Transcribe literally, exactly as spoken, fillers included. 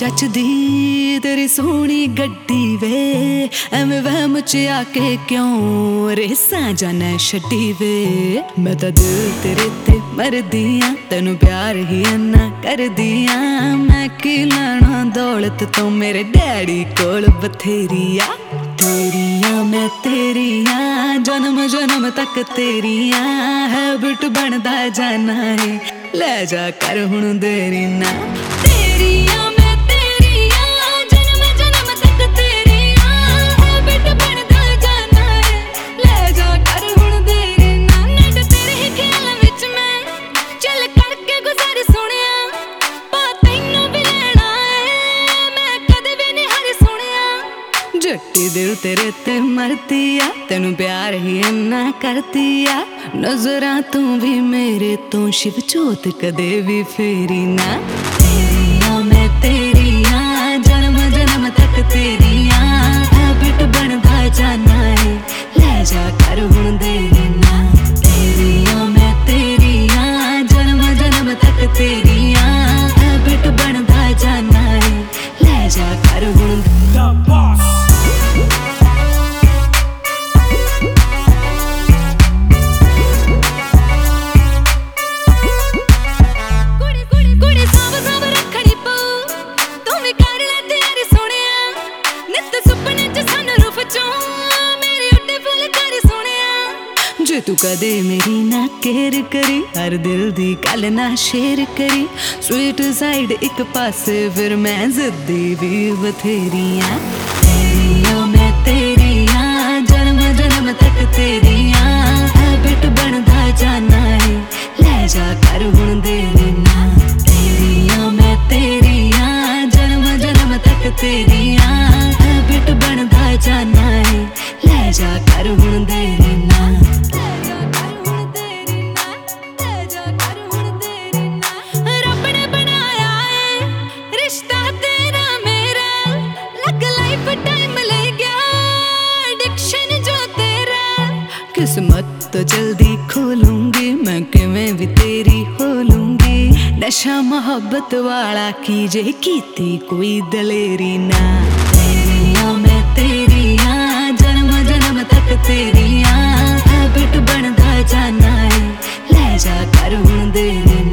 जचदी तेरी सोहनी गड्डी वे एवें वहम च आके क्यों रेसां जाना छड्डी वे। मैं तां दिल तेरे ते मरदी आं तैनू प्यार ही इन्ना करदी आं। मैं की लैना दौलत तो मेरे डैडी कोल बथेरी आ। तेरियां मैं तेरियां जन्म जन्म तक तेरियां हैबिट बनदा जाना है ले जा कर हुण देरी ना। तेरियां मैं तेरियां जन्म जन्म तक तेरियां हैबिट बनदा जाना है ले जा कर हुण देरी ना। नट तेरे ही ख्याल विच मैं चल करके गुजर सुनिया पा तैनू भी लेना है मैं कदे भी नहीं हर सुनिया। जट्टी दिल तेरे ते मरदी आ तैनू प्यार ही इन्ना करदी आ। नजरां तू भी मेरे तो शिव जोत कदे भी फेरी ना। तेरियां मैं तेरियां जन्म जन्म तक तेरियां हैबिट बनदा जाना है ले जा कर हुण देरी ना। तेरियां मैं तेरियां जन्म जन्म तक तेरियां हैबिट बनदा जाना है ले जा कर हुण। जे तू कदे मेरी ना केयर करी हर दिल दी गल ना शेयर करी स्वीट साइड एक पासे फिर मैं जिद्दी भी बथेरियां। तेरियां मैं तेरियां जन्म जन्म तक तेरियां हैबिट बनदा जाना है ले जा कर हुण देरी ना। तेरियां मैं तेरियां जन्म जन्म तक तेरियां हैबिट बनदा जाना है ले जा कर हुण देरी ना। किस्मत तो जल्दी खोलूंगी मैं किवें भी तेरी हो लूंगी। नशा मोहब्बत वाला कीजे कीती कोई दलेरी ना। तेरियां मैं तेरियां जन्म जन्म तक तेरियां हैबिट बनदा जाना है ले जा कर हुण देरी।